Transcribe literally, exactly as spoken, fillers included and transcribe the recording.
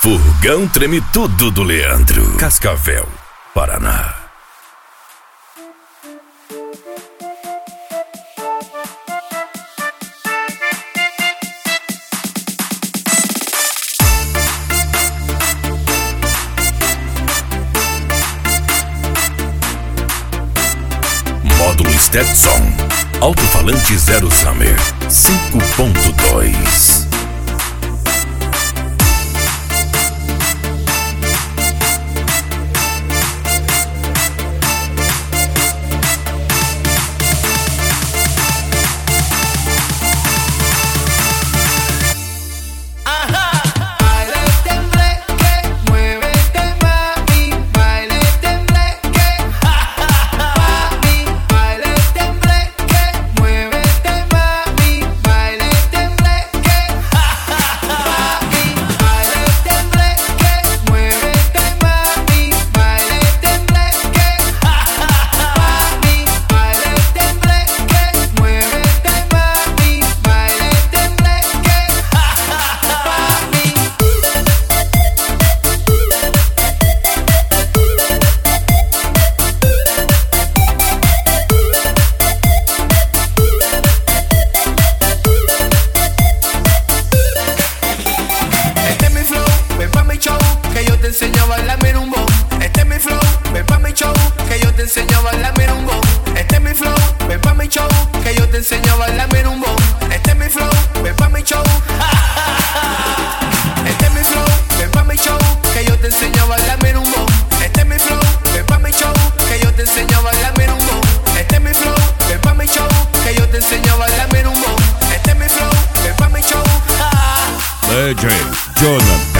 Furgão Treme Tudo do Leandro. Cascavel, Paraná. Módulo Stetson. Alto-falante Zero Summer cinco ponto dois. Enseño a bailar merumbón. Este es mi flow, ven pa' mi show, que yo te enseño a bailar merumbón. Este es mi flow, ven pa' mi show, que yo te enseño a bailar merumbón. Este es mi flow, ven pa' mi show. Este es mi flow, ven pa' mi show, que yo te enseño a bailar merumbón. Este es mi flow, ven pa' mi show, que yo te enseño a bailar merumbón. Este es mi flow, ven pa' mi show, que yo te enseño a bailar merumbón. Este es mi flow, ven pa' mi show. D J Jonathan.